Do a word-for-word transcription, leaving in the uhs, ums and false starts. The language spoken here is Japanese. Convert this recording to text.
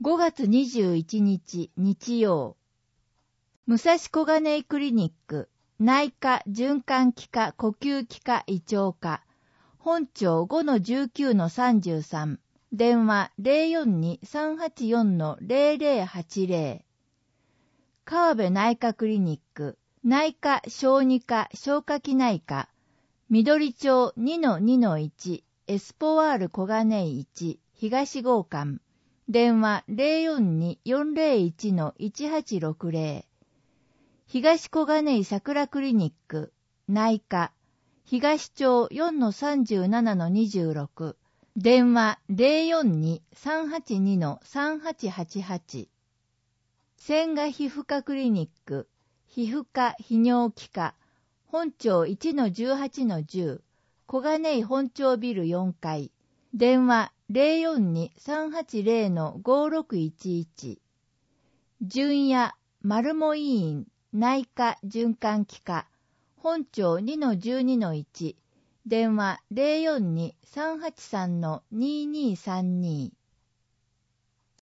ごがつにじゅういちにち日曜、武蔵小金井クリニック内科循環器科呼吸器科胃腸科本庁 ごのじゅうきゅうのさんじゅうさん 電話 ゼロよんに さんはちよん ゼロゼロはちゼロ 川辺内科クリニック内科小児科消化器内科緑町 にのにのいち エスポワール小金井いち東号館電話 ゼロよんに よんゼロいち いちはちろくゼロ 東小金井桜クリニック内科東町 よんのさんじゅうななのにじゅうろく 電話 ゼロよんに さんはちに さんはちはちはち 千賀皮膚科クリニック皮膚科泌尿器科本町 いちのじゅうはちのじゅう 小金井本町ビルよんかい電話 ゼロよんに さんはちゼロ ごろくいちいち 純也マルモ医院内科循環器科本町 にのじゅうにのいち 電話 ゼロよんに さんはちさん ににさんに